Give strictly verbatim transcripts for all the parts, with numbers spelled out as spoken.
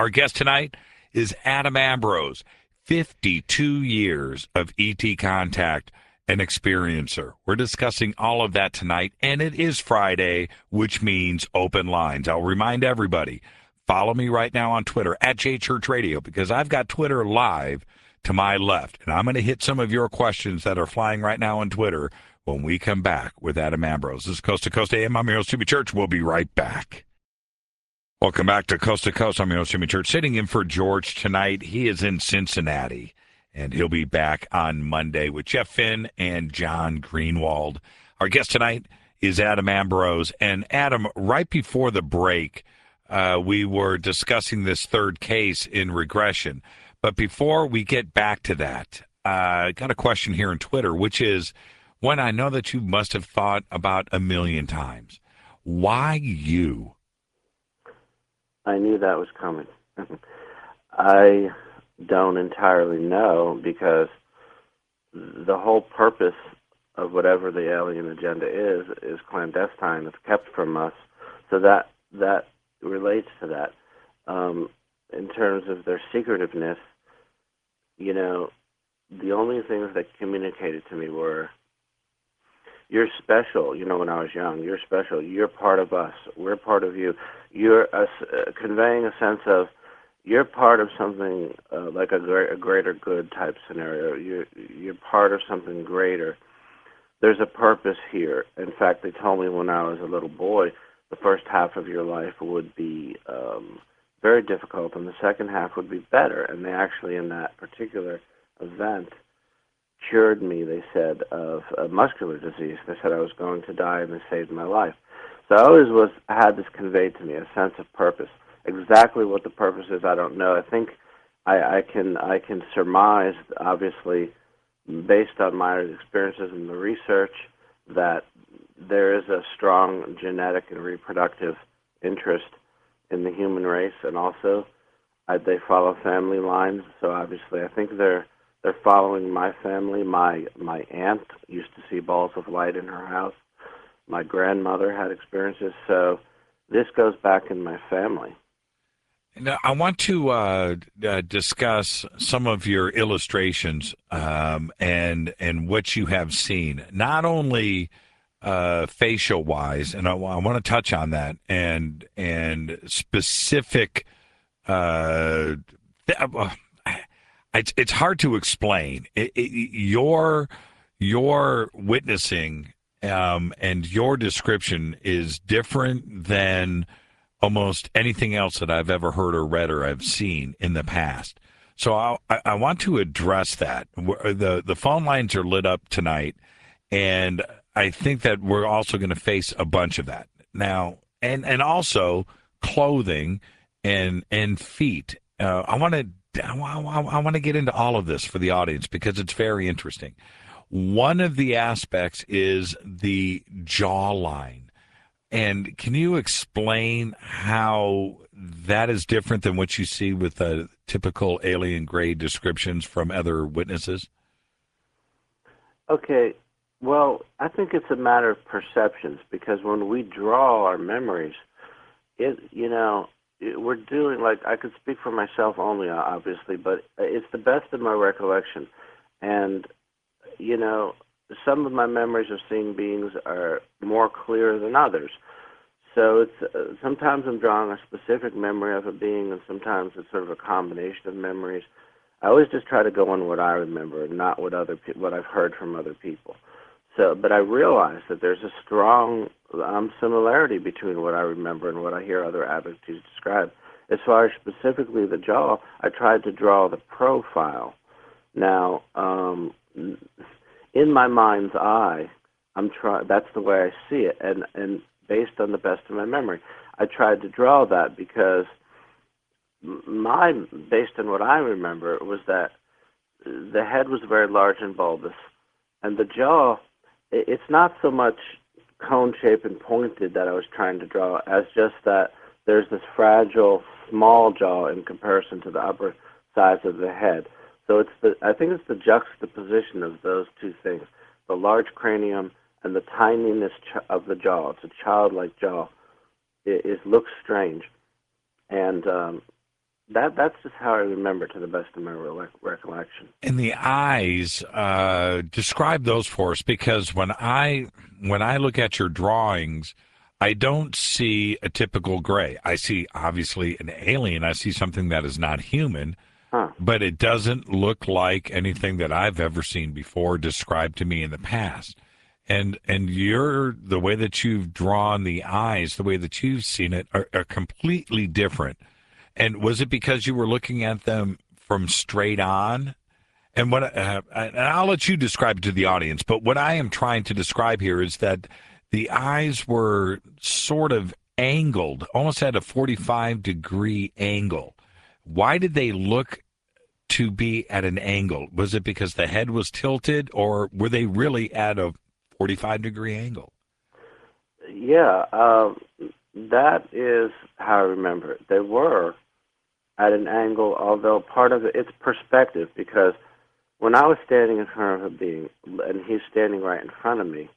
Our guest tonight is Adam Ambrose, fifty-two years of E T contact and experiencer. We're discussing all of that tonight, and it is Friday, which means open lines. I'll remind everybody, follow me right now on Twitter, at J Church Radio, because I've got Twitter live to my left, and I'm going to hit some of your questions that are flying right now on Twitter when we come back with Adam Ambrose. This is Coast to Coast A M. I'm your host, Jimmy Church. We'll be right back. Welcome back to Coast to Coast. I'm your host, Jimmy Church, sitting in for George tonight. He is in Cincinnati, and he'll be back on Monday with Jeff Finn and John Greenwald. Our guest tonight is Adam Ambrose. And Adam, right before the break, uh, we were discussing this third case in regression. But before we get back to that, uh, I got a question here on Twitter, which is one I know that you must have thought about a million times. Why you? I knew that was coming. I don't entirely know, because the whole purpose of whatever the alien agenda is is clandestine. It's kept from us. So that that relates to that. Um, in terms of their secretiveness, you know, the only things that communicated to me were, you're special. You know, when I was young, you're special. You're part of us. We're part of you. You're uh, conveying a sense of you're part of something uh, like a, great, a greater good type scenario. You're, you're part of something greater. There's a purpose here. In fact, they told me when I was a little boy, the first half of your life would be um, very difficult, and the second half would be better. And they actually, in that particular event, cured me, they said, of a muscular disease. They said I was going to die, and they saved my life. So I always was had this conveyed to me, a sense of purpose. Exactly what the purpose is, I don't know. I think I, I can I can surmise, obviously, based on my experiences in the research, that there is a strong genetic and reproductive interest in the human race, and also uh, they follow family lines. So obviously, I think they're they're following my family. My my aunt used to see balls of light in her house. My grandmother had experiences, so this goes back in my family. Now, I want to uh, uh, discuss some of your illustrations um, and and what you have seen, not only uh, facial wise, and I, I want to touch on that, and and specific. Uh, it's it's hard to explain. It, it, your your witnessing um, and your description is different than almost anything else that I've ever heard or read or I've seen in the past. So I, I want to address that. The the phone lines are lit up tonight, and I think that we're also going to face a bunch of that now, and and also clothing and and feet. Uh, I want to I, I want to get into all of this for the audience because it's very interesting. One of the aspects is the jawline. And can you explain how that is different than what you see with the typical alien grade descriptions from other witnesses? Okay, well, I think it's a matter of perceptions, because when we draw our memories, it you know, it, we're doing, like, I could speak for myself only, obviously, but it's the best of my recollection. And, you know, some of my memories of seeing beings are more clear than others. So it's uh, sometimes I'm drawing a specific memory of a being, and sometimes it's sort of a combination of memories. I always just try to go on what I remember and not what other pe- what I've heard from other people. So, but I realize that there's a strong um, similarity between what I remember and what I hear other advocates describe. As far as specifically the jaw, I tried to draw the profile. Now, um, in my mind's eye, I'm trying. That's the way I see it, and and based on the best of my memory, I tried to draw that, because my based on what I remember was that the head was very large and bulbous, and the jaw, it's not so much cone shaped and pointed that I was trying to draw, as just that there's this fragile small jaw in comparison to the upper size of the head. So it's the I think it's the juxtaposition of those two things, the large cranium and the tininess ch- of the jaw. It's a childlike jaw. It, it looks strange. And um, that that's just how I remember, to the best of my re- recollection. And the eyes, uh, describe those for us, because when I when I look at your drawings, I don't see a typical gray. I see obviously an alien. I see something that is not human, Huh? but it doesn't look like anything that I've ever seen before described to me in the past. And and you're the way that you've drawn the eyes, the way that you've seen it, are, are completely different. And was it because you were looking at them from straight on? And what uh, and I'll let you describe it to the audience, but what I am trying to describe here is that the eyes were sort of angled, almost at a forty-five degree angle. Why did they look to be at an angle? Was it because the head was tilted, or were they really at a forty-five degree angle? Yeah, um, that is how I remember it. They were at an angle, although part of it, it's perspective, because when I was standing in front of a being and he's standing right in front of me,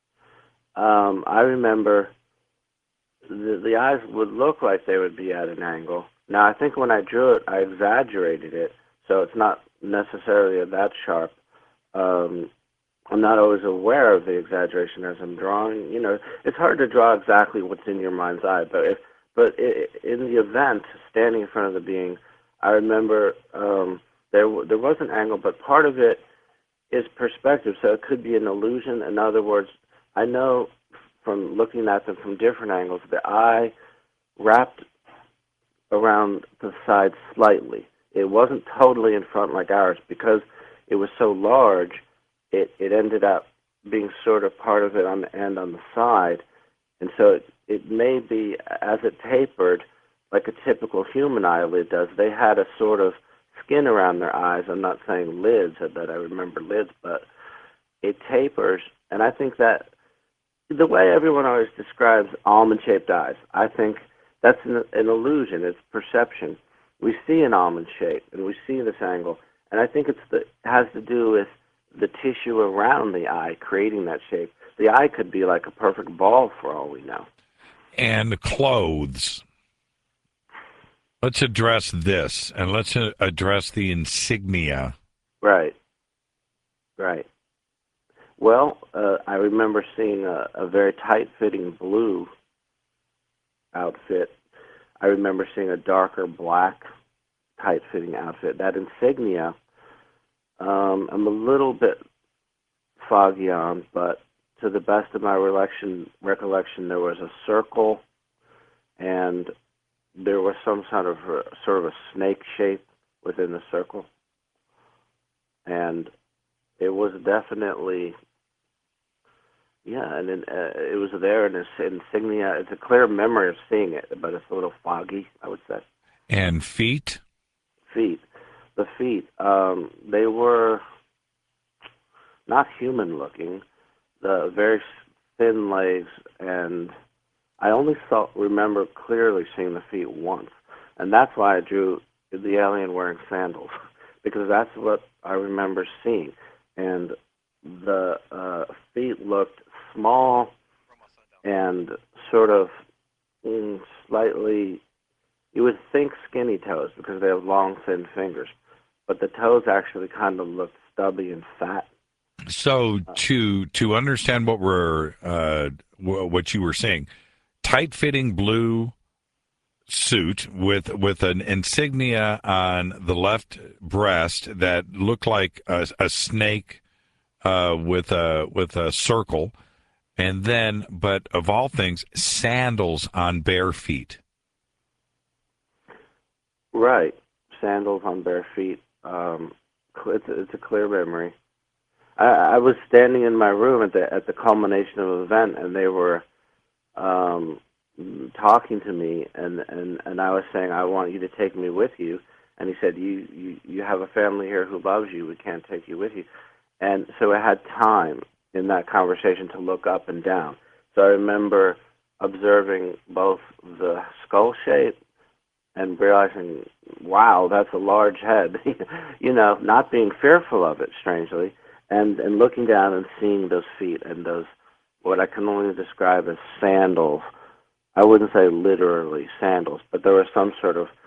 um, I remember the, the eyes would look like they would be at an angle. Now, I think when I drew it, I exaggerated it, so it's not necessarily that sharp. Um, I'm not always aware of the exaggeration as I'm drawing. You know, it's hard to draw exactly what's in your mind's eye, but if but I in the event, standing in front of the being, I remember um, there w- there was an angle, but part of it is perspective, so it could be an illusion. In other words, I know from looking at them from different angles, the eye wrapped around the side slightly. It wasn't totally in front like ours because it was so large. It it ended up being sort of part of it on the end on the side, and so it it may be as it tapered, like a typical human eyelid does. They had a sort of skin around their eyes. I'm not saying lids that I remember lids, but it tapers, and I think that the way everyone always describes almond-shaped eyes, I think that's an, an illusion. It's perception. We see an almond shape, and we see this angle, and I think it's the has to do with the tissue around the eye creating that shape. The eye could be like a perfect ball for all we know. And clothes. Let's address this, and let's uh, address the insignia. Right, right. Well, uh, I remember seeing a, a very tight-fitting blue outfit. I remember seeing a darker black tight-fitting outfit. That insignia, um, I'm a little bit foggy on, but to the best of my recollection, recollection, there was a circle, and there was some sort of a, sort of a snake shape within the circle, and it was definitely, yeah, and then, uh, it was there in this insignia. It's a clear memory of seeing it, but it's a little foggy, I would say. And feet. Feet, the feet, um, they were not human looking, the very thin legs, and I only saw remember clearly seeing the feet once, and that's why I drew the alien wearing sandals, because that's what I remember seeing, and the uh, feet looked small and sort of mm, slightly. You would think skinny toes because they have long, thin fingers, but the toes actually kind of looked stubby and fat. So to to understand what we're uh, w- what you were saying, tight fitting blue suit with with an insignia on the left breast that looked like a, a snake uh, with a with a circle, and then, but of all things, sandals on bare feet. Right, sandals on bare feet. Um, it's a, it's a clear memory. I, I was standing in my room at the at the culmination of an event, and they were um, talking to me, and, and, and I was saying, I want you to take me with you. And he said, you, you, you have a family here who loves you. We can't take you with you. And so I had time in that conversation to look up and down. So I remember observing both the skull shape and realizing, wow, that's a large head. You know, not being fearful of it, strangely, and, and looking down and seeing those feet and those, what I can only describe as sandals. I wouldn't say literally sandals, but there was some sort of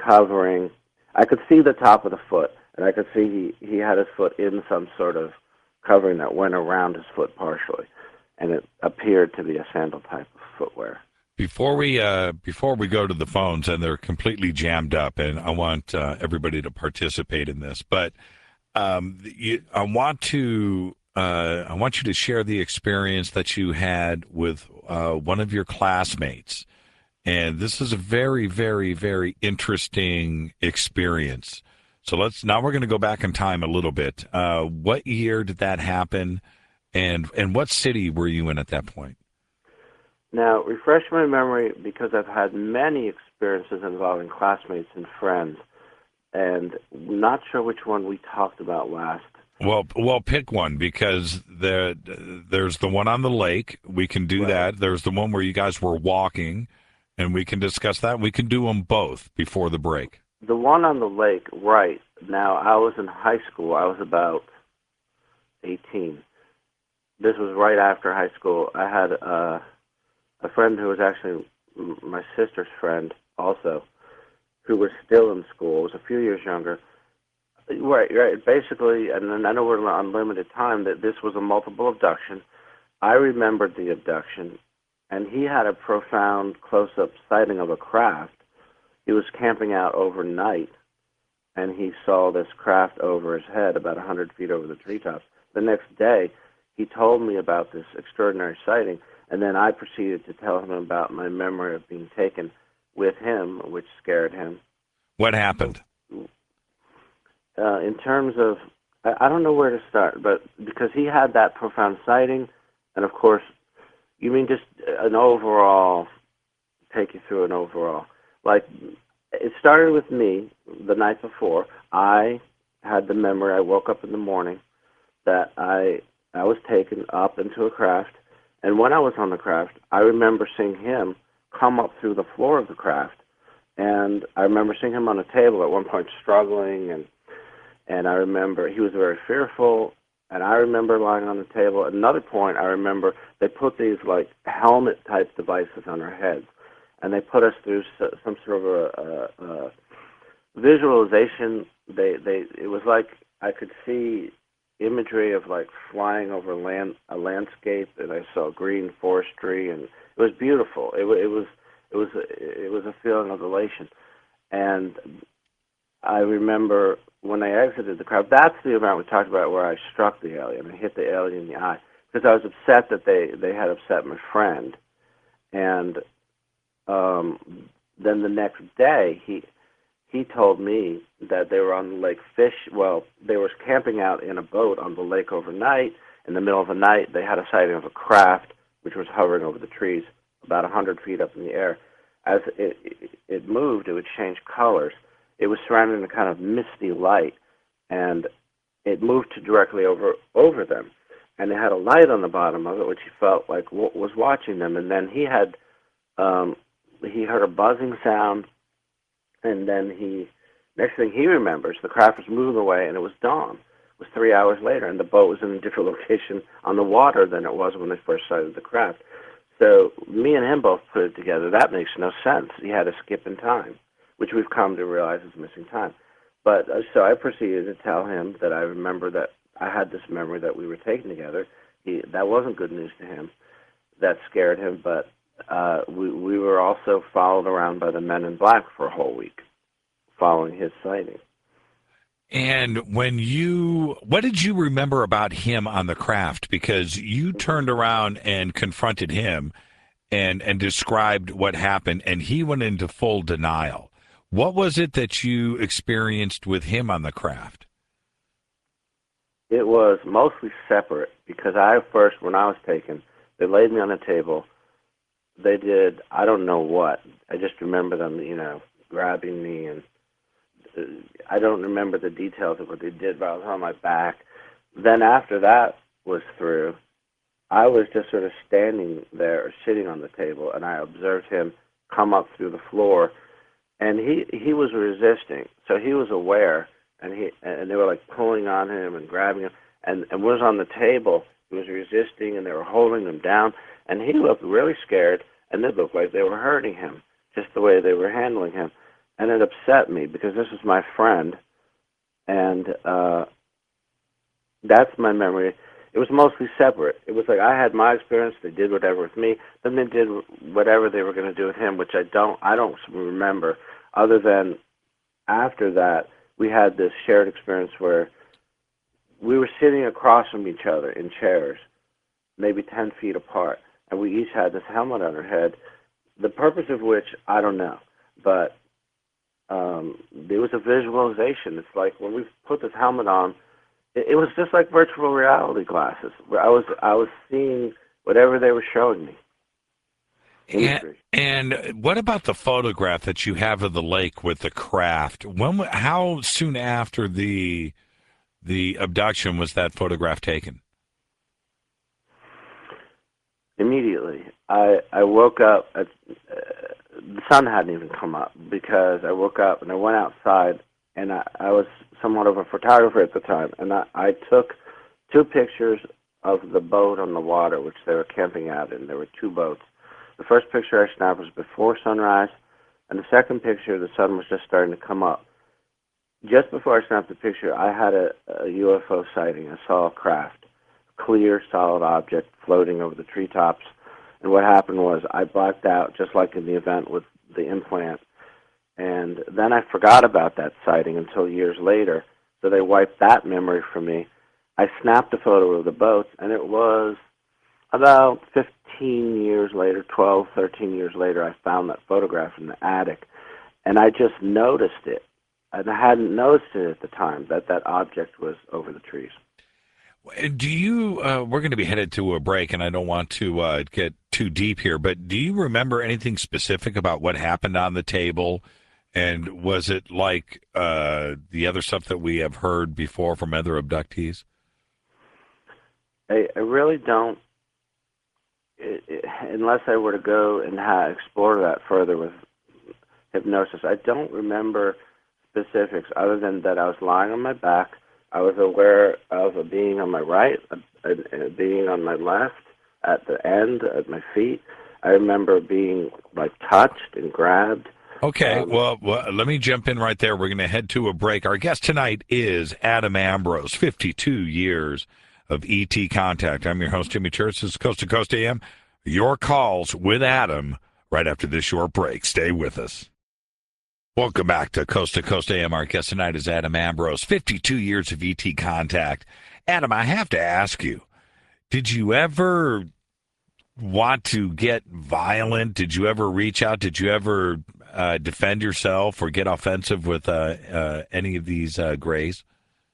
covering. I could see the top of the foot, and I could see he, he had his foot in some sort of covering that went around his foot partially, and it appeared to be a sandal type of footwear. Before we uh, before we go to the phones, and they're completely jammed up, and I want uh, everybody to participate in this, but um, you, I want to uh, I want you to share the experience that you had with uh, one of your classmates, and this is a very, very, very interesting experience. So let's now we're going to go back in time a little bit. Uh, what year did that happen, and and what city were you in at that point? Now, refresh my memory, because I've had many experiences involving classmates and friends, and not sure which one we talked about last. Well, well, pick one, because the there's the one on the lake. We can do Right. that. There's the one where you guys were walking, and we can discuss that. We can do them both before the break. The one on the lake, right. Now, I was in high school. I was about eighteen. This was right after high school. I had uh, a friend who was actually my sister's friend also, who was still in school, was a few years younger. Right, right. Basically, and then I know we're on limited time, that this was a multiple abduction. I remembered the abduction, and he had a profound close-up sighting of a craft. He was camping out overnight, and he saw this craft over his head about one hundred feet over the treetops. The next day, he told me about this extraordinary sighting, and then I proceeded to tell him about my memory of being taken with him, which scared him. What happened? Uh, in terms of, I, I don't know where to start, but because he had that profound sighting, and of course, you mean just an overall, take you through an overall. Like, it started with me the night before. I had the memory, I woke up in the morning, that I I was taken up into a craft, and when I was on the craft, I remember seeing him come up through the floor of the craft, and I remember seeing him on a table at one point struggling, and and I remember he was very fearful, and I remember lying on the table. At another point, I remember they put these like helmet-type devices on our heads, and they put us through some sort of a, a, a visualization. They they it was like I could see imagery of like flying over land a landscape, and I saw green forestry, and it was beautiful. It, it was it was it was a feeling of elation, and I remember when I exited the crowd. That's the event we talked about where I struck the alien. I hit the alien in the eye because I was upset that they they had upset my friend, and um, then the next day he. He told me that they were on the lake fish. Well, they were camping out in a boat on the lake overnight. In the middle of the night, they had a sighting of a craft which was hovering over the trees about one hundred feet up in the air. As it, it, it moved, it would change colors. It was surrounded in a kind of misty light, and it moved to directly over over them. And it had a light on the bottom of it, which he felt like w- was watching them. And then he had um, he heard a buzzing sound. And then he, next thing he remembers, the craft was moving away, and it was dawn. It was three hours later, and the boat was in a different location on the water than it was when they first sighted the craft. So me and him both put it together. That makes no sense. He had a skip in time, which we've come to realize is missing time. But uh, so I proceeded to tell him that I remember that I had this memory that we were taken together. He, that wasn't good news to him. That scared him, but Uh, we we were also followed around by the Men in Black for a whole week, following his sighting. And when you, what did you remember about him on the craft? Because you turned around and confronted him, and and described what happened, and he went into full denial. What was it that you experienced with him on the craft? It was mostly separate because I first, when I was taken, they laid me on a table. They did, I don't know what. I just remember them, you know, grabbing me, and uh, I don't remember the details of what they did, but I was on my back. Then after that was through, I was just sort of standing there or sitting on the table, and I observed him come up through the floor, and he he was resisting. So he was aware, and he and they were like pulling on him and grabbing him, and and was on the table. He was resisting, and they were holding him down. And he looked really scared, and it looked like they were hurting him, just the way they were handling him. and it upset me because this was my friend, and uh, that's my memory. It was mostly separate. It was like I had my experience. They did whatever with me. Then they did whatever they were going to do with him, which I don't. I don't remember. Other than after that, we had this shared experience where we were sitting across from each other in chairs, maybe ten feet apart, and we each had this helmet on our head. The purpose of which I don't know, but um, there was a visualization. It's like when we put this helmet on, it, it was just like virtual reality glasses, where I was I was seeing whatever they were showing me. And, Imagery. and what about the photograph that you have of the lake with the craft? When? How soon after the the abduction was that photograph taken? Immediately, I I woke up. At, uh, the sun hadn't even come up because I woke up and I went outside, and I, I was somewhat of a photographer at the time, and I, I took two pictures of the boat on the water, which they were camping out in. There were two boats. The first picture I snapped was before sunrise, and the second picture, the sun was just starting to come up. Just before I snapped the picture, I had a, a U F O sighting. I saw a craft, clear, solid object floating over the treetops. And what happened was I blacked out, just like in the event with the implant. And then I forgot about that sighting until years later. So they wiped that memory from me. I snapped a photo of the boats, and it was about fifteen years later, twelve, thirteen years later, I found that photograph in the attic. And I just noticed it. And I hadn't noticed it at the time, that that object was over the trees. Do you? Uh, we're going to be headed to a break, and I don't want to uh, get too deep here. But do you remember anything specific about what happened on the table? And was it like uh, the other stuff that we have heard before from other abductees? I, I really don't, it, it, unless I were to go and ha- explore that further with hypnosis. I don't remember specifics other than that I was lying on my back. I was aware of a being on my right, a, a, a being on my left, at the end, at my feet. I remember being like touched and grabbed. Okay, Um, well, well, let me jump in right there. We're going to head to a break. Our guest tonight is Adam Ambrose, fifty-two years of E T contact. I'm your host, Jimmy Church. This is Coast to Coast A M. Your calls with Adam right after this short break. Stay with us. Welcome back to Coast to Coast A M. Our guest tonight is Adam Ambrose, fifty-two years of E T contact. Adam, I have to ask you, did you ever want to get violent? Did you ever reach out? Did you ever uh, defend yourself or get offensive with uh, uh, any of these uh, grays?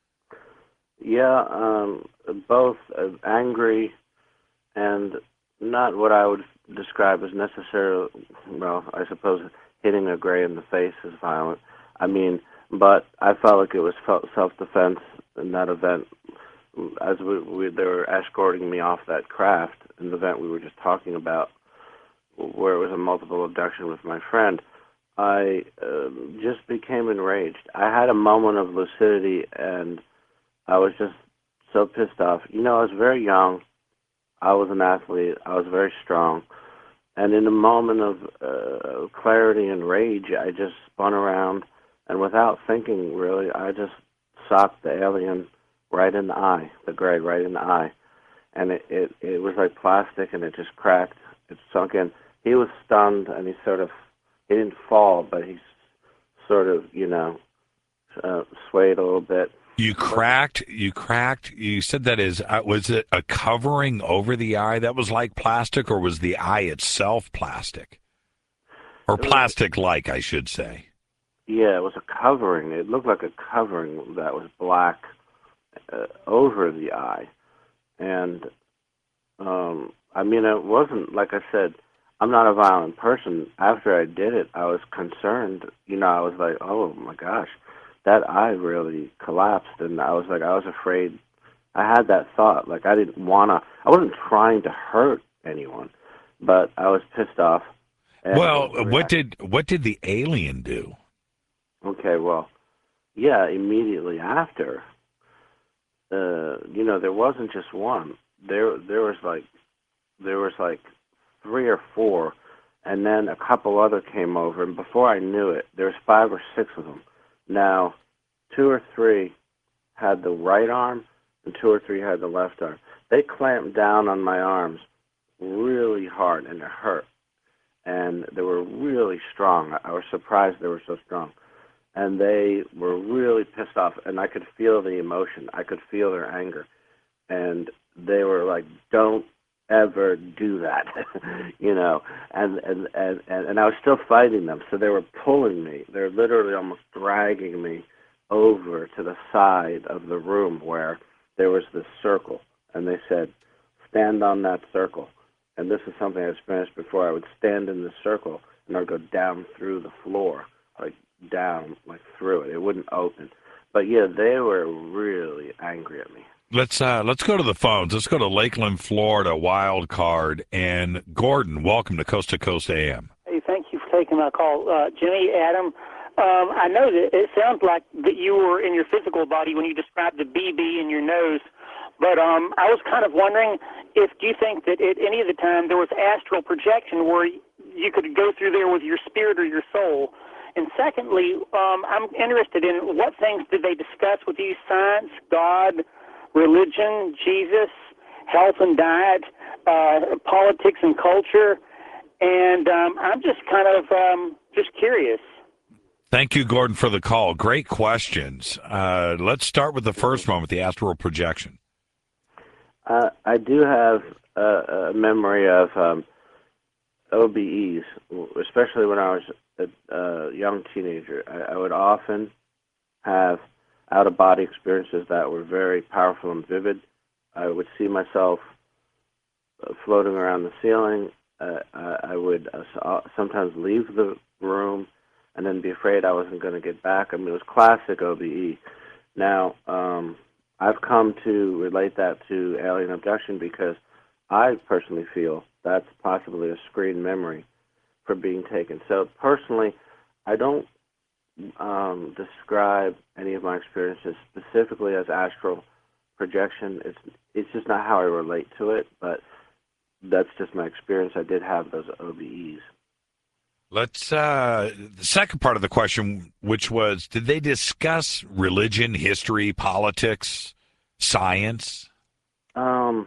yeah, um, both uh, angry and not what I would describe as necessarily, well, I suppose hitting a gray in the face is violent. I mean, but I felt like it was self-defense in that event. As we, we they were escorting me off that craft in the event we were just talking about, where it was a multiple abduction with my friend, I uh, just became enraged. I had a moment of lucidity, and I was just so pissed off. You know, I was very young. I was an athlete. I was very strong. And in a moment of uh, clarity and rage, I just spun around, and without thinking, really, I just socked the alien right in the eye, the gray right in the eye. And it, it, it was like plastic, and it just cracked. It sunk in. He was stunned, and he sort of, he didn't fall, but he sort of, you know, uh, swayed a little bit. You cracked, you cracked, you said that is, uh, was it a covering over the eye that was like plastic, or was the eye itself plastic? Or plastic-like, I should say. Yeah, it was a covering. It looked like a covering that was black uh, over the eye. And, um, I mean, it wasn't, like I said, I'm not a violent person. After I did it, I was concerned. You know, I was like, oh, my gosh. That eye really collapsed, and I was like, I was afraid. I had that thought, like I didn't want to, I wasn't trying to hurt anyone, but I was pissed off. Well, what did what did the alien do? Okay, well, yeah, immediately after, uh, you know, there wasn't just one. There, there was like, there was like three or four, and then a couple other came over, and before I knew it, there was five or six of them. Now, two or three had the right arm, and two or three had the left arm. They clamped down on my arms really hard, and it hurt. And they were really strong. I was surprised they were so strong. And they were really pissed off, and I could feel the emotion. I could feel their anger. And they were like, don't ever do that, you know. And, and, and, and, and I was still fighting them, so they were pulling me. They were literally almost dragging me over to the side of the room where there was this circle. And they said, stand on that circle. And this is something I experienced before. I would stand in the circle, and I would go down through the floor, like down, like through it. It wouldn't open. But yeah, they were really angry at me. Let's uh, let's go to the phones. Let's go to Lakeland, Florida, wild card. And Gordon, welcome to Coast to Coast A M. Hey, thank you for taking my call. Uh, Jimmy, Adam, um, I know that it sounds like that you were in your physical body when you described the B B in your nose. But um, I was kind of wondering if, do you think that at any of the time there was astral projection where you could go through there with your spirit or your soul? And secondly, um, I'm interested in what things did they discuss with you? Science, God, religion, Jesus, health and diet, uh, politics and culture. And um, I'm just kind of um, just curious. Thank you, Gordon, for the call. Great questions. Uh, let's start with the first one with the astral projection. Uh, I do have a, a memory of um, O B Es, especially when I was a, a young teenager. I, I would often have out-of-body experiences that were very powerful and vivid. I would see myself uh, floating around the ceiling. Uh, I, I would uh, sometimes leave the room and then be afraid I wasn't going to get back. I mean, it was classic O B E. Now, um, I've come to relate that to alien abduction because I personally feel that's possibly a screen memory for being taken. So personally, I don't um, describe any of my experiences specifically as astral projection. It's it's just not how I relate to it, but that's just my experience. I did have those O B Es. Let's, uh, the second part of the question, which was, did they discuss religion, history, politics, science? Um,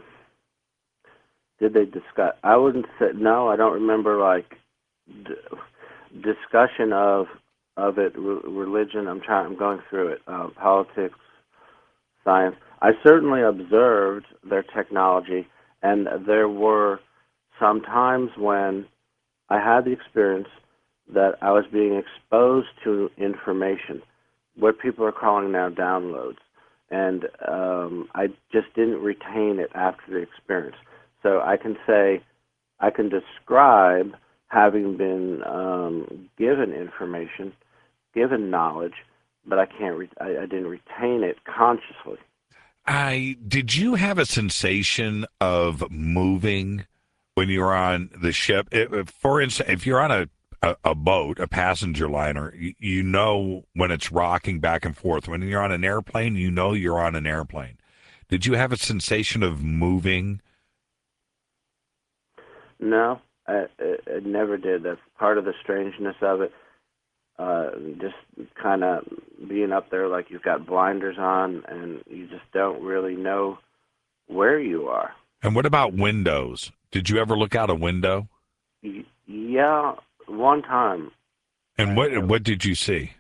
did they discuss? I wouldn't say, no, I don't remember, like, d- discussion of of it, re- religion. I'm trying, I'm going through it, uh, politics, science. I certainly observed their technology, and there were some times when I had the experience that I was being exposed to information, what people are calling now downloads, and um, I just didn't retain it after the experience. So I can say, I can describe having been um, given information, given knowledge, but I can't. Re- I, I didn't retain it consciously. I did you have a sensation of moving when you were on the ship? It, for instance, if you're on a, a, a boat, a passenger liner, you, you know when it's rocking back and forth. When you're on an airplane, you know you're on an airplane. Did you have a sensation of moving? No, I, I, I never did. That's part of the strangeness of it. Uh, just kind of being up there like you've got blinders on and you just don't really know where you are. And what about windows? Did you ever look out a window? Y- yeah, one time. And what what did you see?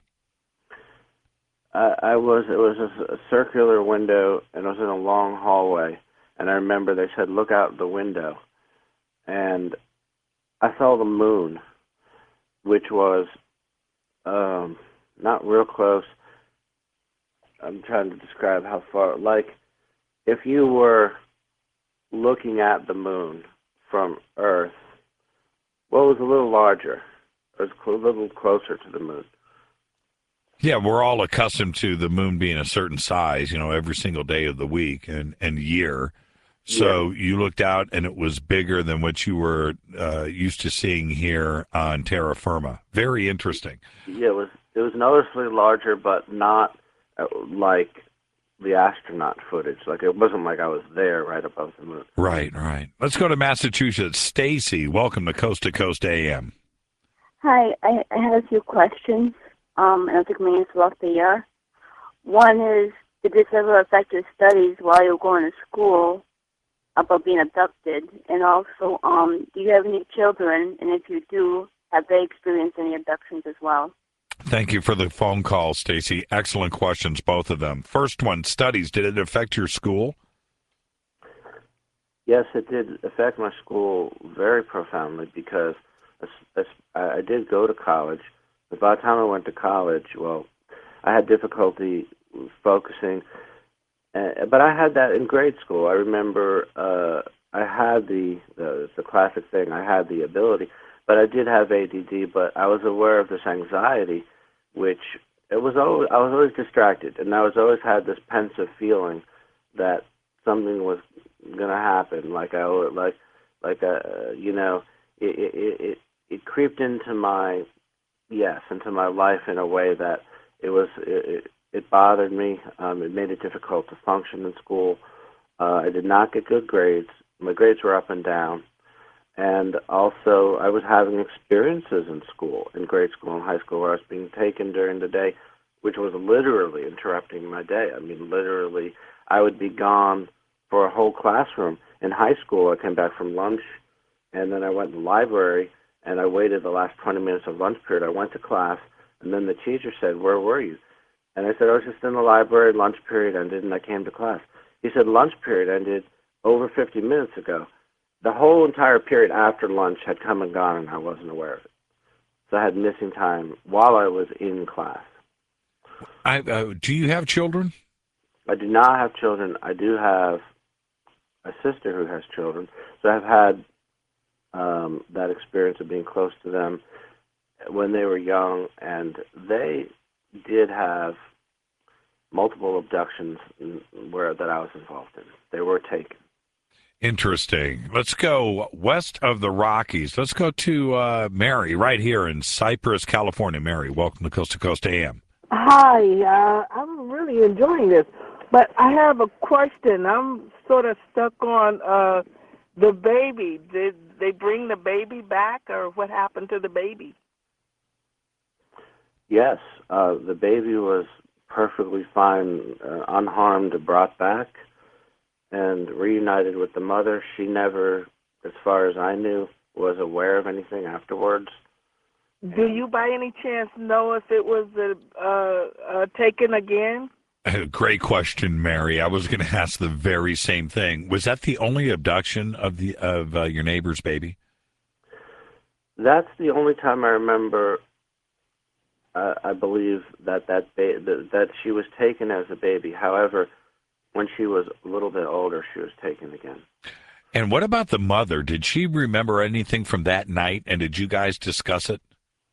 I, I was it was a, a circular window and it was in a long hallway. And I remember they said, look out the window. And I saw the moon, which was um, not real close. I'm trying to describe how far. Like, if you were looking at the moon from Earth, well, it was a little larger. It was a little closer to the moon. Yeah, we're all accustomed to the moon being a certain size, you know, every single day of the week and, and year. So yeah. You looked out and it was bigger than what you were uh, used to seeing here on terra firma. Very interesting. Yeah, it was it was noticeably larger, but not uh, like the astronaut footage. Like it wasn't like I was there right above the moon. Right, right. Let's go to Massachusetts. Stacy, welcome to Coast to Coast A M. Hi, I, I had a few questions, um, and I took my answer off the air. One is, did this ever affect your studies while you were going to school about being abducted? And also, um, do you have any children? And if you do, have they experienced any abductions as well? Thank you for the phone call, Stacy. Excellent questions, both of them. First one, studies. Did it affect your school? Yes, it did affect my school very profoundly because as, as, I did go to college. But by the time I went to college, well, I had difficulty focusing. Uh, but I had that in grade school. I remember uh, I had the, the the classic thing. I had the ability, but I did have A D D. But I was aware of this anxiety, which it was always I was always distracted, and I was always had this pensive feeling that something was going to happen. Like I like like a you know it it it, it creeped into my yes into my life in a way that it was it, it bothered me. Um, it made it difficult to function in school. Uh, I did not get good grades. My grades were up and down. And also, I was having experiences in school, in grade school and high school, where I was being taken during the day, which was literally interrupting my day. I mean, literally, I would be gone for a whole classroom. In high school, I came back from lunch, and then I went to the library, and I waited the last twenty minutes of lunch period. I went to class, and then the teacher said, "Where were you?" And I said, "I was just in the library, lunch period ended, and I came to class." He said, "Lunch period ended over fifty minutes ago." The whole entire period after lunch had come and gone, and I wasn't aware of it. So I had missing time while I was in class. I, uh, do you have children? I do not have children. I do have a sister who has children. So I've had um, that experience of being close to them when they were young, and they did have multiple abductions where that I was involved in. They were taken. Interesting. Let's go west of the Rockies. Let's go to uh, Mary right here in Cypress, California. Mary, welcome to Coast to Coast A M. Hi, uh, I'm really enjoying this, but I have a question. I'm sort of stuck on uh, the baby. Did they bring the baby back, or what happened to the baby? Yes, uh, the baby was perfectly fine, uh, unharmed, brought back, and reunited with the mother. She never, as far as I knew, was aware of anything afterwards. Do you by any chance know if it was uh, uh, uh, taken again? Great question, Mary. I was going to ask the very same thing. Was that the only abduction of the of uh, your neighbor's baby? That's the only time I remember. Uh, I believe that that, ba- that that she was taken as a baby. However, when she was a little bit older, she was taken again. And what about the mother? Did she remember anything from that night, and did you guys discuss it?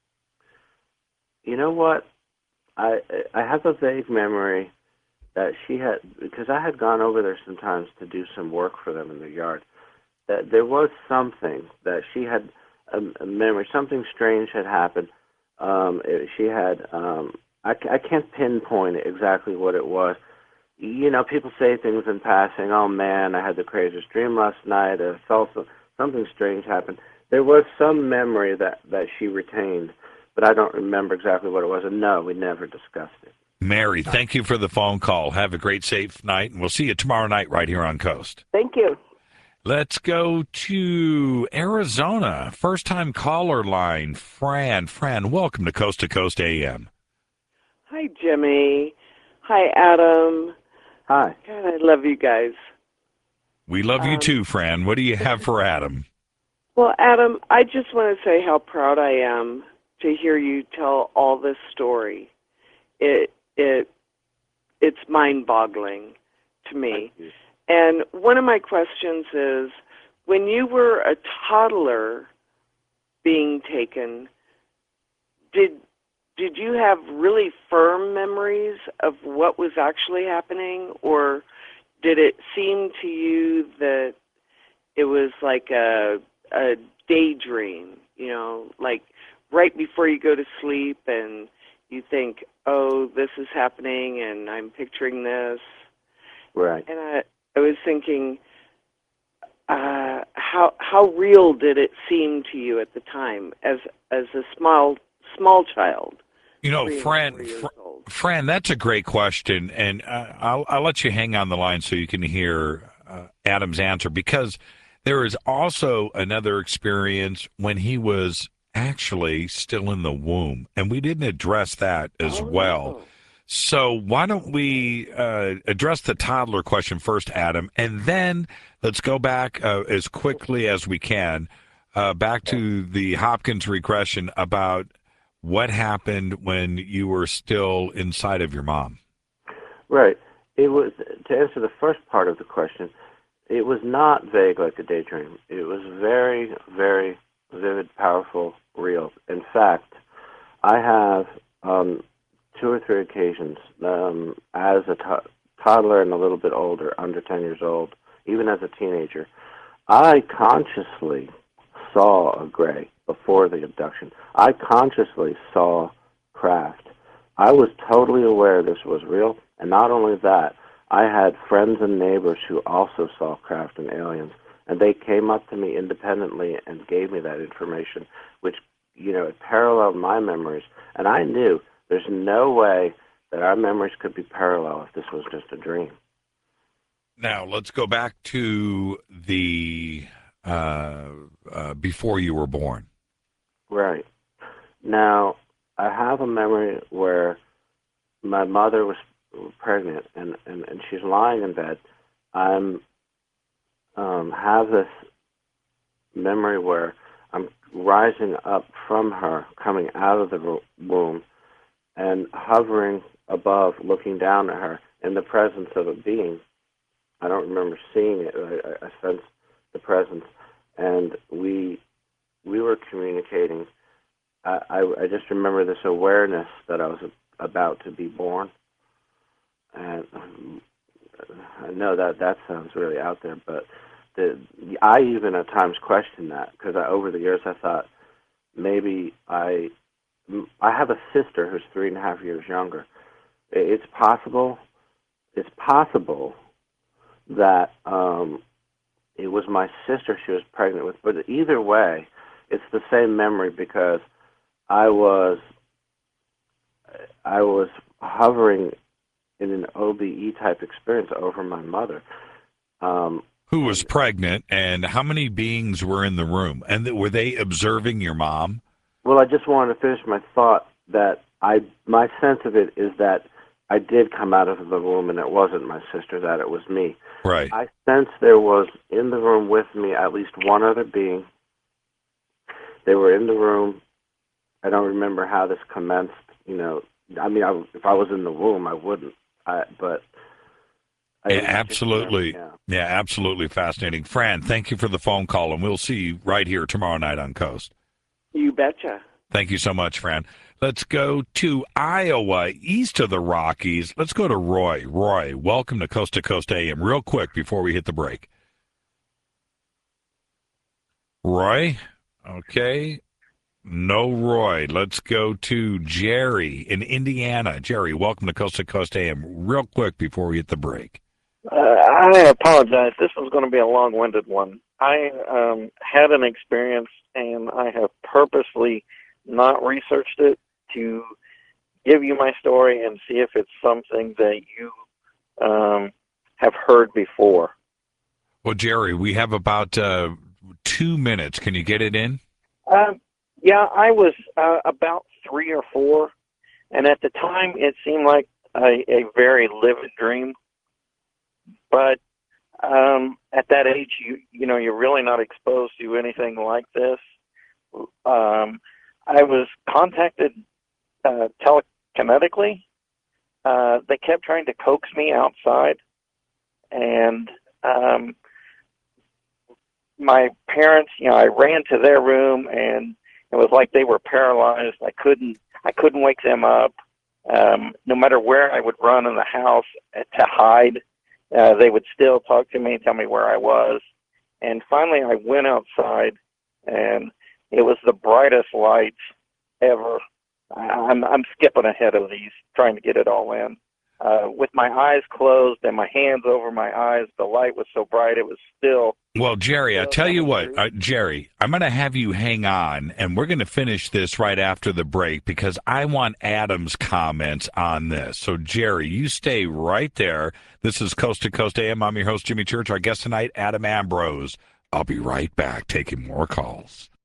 You know what? I I have a vague memory that she had, because I had gone over there sometimes to do some work for them in their yard, that there was something that she had a, a memory, something strange had happened. Um, it, she had, um, I, I can't pinpoint exactly what it was. You know, people say things in passing, "Oh man, I had the craziest dream last night, I felt so, something strange happened." There was some memory that, that she retained, but I don't remember exactly what it was. And no, we never discussed it. Mary, thank you for the phone call. Have a great, safe night, and we'll see you tomorrow night right here on Coast. Thank you. Let's go to Arizona. First-time caller line, Fran. Fran, welcome to Coast to Coast A M. Hi, Jimmy. Hi, Adam. Hi. God, I love you guys. We love you Um, too, Fran. What do you have for Adam? Well, Adam, I just want to say how proud I am to hear you tell all this story. It it it's mind-boggling to me. And one of my questions is, when you were a toddler being taken, did did you have really firm memories of what was actually happening, or did it seem to you that it was like a a daydream, you know, like right before you go to sleep and you think, "Oh, this is happening and I'm picturing this"? Right. And I, I was thinking, uh, how how real did it seem to you at the time as as a small small child? You know, three and Fran, four years Fr- old? Fran, that's a great question, and uh, I'll, I'll let you hang on the line so you can hear uh, Adam's answer, because there is also another experience when he was actually still in the womb, and we didn't address that as well. Oh. So why don't we uh, address the toddler question first, Adam, and then let's go back uh, as quickly as we can uh, back to the Hopkins regression about what happened when you were still inside of your mom. Right. It was, to answer the first part of the question, it was not vague like a daydream. It was very, very vivid, powerful, real. In fact, I have um, two or three occasions um, as a to- toddler and a little bit older, under ten years old, even as a teenager, I consciously saw a gray before the abduction. I consciously saw craft. I was totally aware this was real, and not only that, I had friends and neighbors who also saw craft and aliens, and they came up to me independently and gave me that information, which, you know, it paralleled my memories, and I knew there's no way that our memories could be parallel if this was just a dream. Now, let's go back to the uh, uh, before you were born. Right. Now, I have a memory where my mother was pregnant, and, and, and she's lying in bed. I'm um, have this memory where I'm rising up from her, coming out of the womb, and hovering above, looking down at her in the presence of a being. I don't remember seeing it. I, I sensed the presence, and we we were communicating. I, I, I just remember this awareness that I was about to be born, and um, I know that that sounds really out there, but the, I even at times questioned that, because over the years I thought maybe I I have a sister who's three and a half years younger. It's possible. It's possible that um, it was my sister she was pregnant with. But either way, it's the same memory, because I was I was hovering in an O B E type experience over my mother. Um, Who was pregnant, and how many beings were in the room? And th- were they observing your mom? Well, I just wanted to finish my thought that I my sense of it is that I did come out of the room, and it wasn't my sister, that it was me. Right. I sensed there was in the room with me at least one other being. They were in the room. I don't remember how this commenced. You know, I mean, I, if I was in the womb, I wouldn't. I, but I Yeah, absolutely. Yeah. Yeah, absolutely fascinating. Fran, thank you for the phone call, and we'll see you right here tomorrow night on Coast. You betcha. Thank you so much, Fran. Let's go to Iowa, east of the Rockies. Let's go to Roy. Roy, welcome to Coast to Coast A M. Real quick before we hit the break. Roy? Okay. No Roy. Let's go to Jerry in Indiana. Jerry, welcome to Coast to Coast A M. Real quick before we hit the break. Uh, I apologize. This one's going to be a long-winded one. I um, had an experience, and I have purposely not researched it to give you my story and see if it's something that you um, have heard before. Well, Jerry, we have about uh, two minutes. Can you get it in? Um, yeah, I was uh, about three or four, and at the time it seemed like a, a very livid dream. But um, at that age, you you know, you're really not exposed to anything like this. Um, I was contacted uh, telekinetically. Uh, they kept trying to coax me outside, and um, my parents, you know, I ran to their room, and it was like they were paralyzed. I couldn't, I couldn't wake them up. Um, no matter where I would run in the house to hide, uh, they would still talk to me and tell me where I was. And finally, I went outside, and it was the brightest lights ever. I'm, I'm skipping ahead of these, trying to get it all in. uh, with my eyes closed and my hands over my eyes, the light was so bright it was still. Well, Jerry, I tell you what, uh, Jerry, I'm going to have you hang on, and we're going to finish this right after the break because I want Adam's comments on this. So, Jerry, you stay right there. This is Coast to Coast A M. I'm your host, Jimmy Church. Our guest tonight, Adam Ambrose. I'll be right back taking more calls.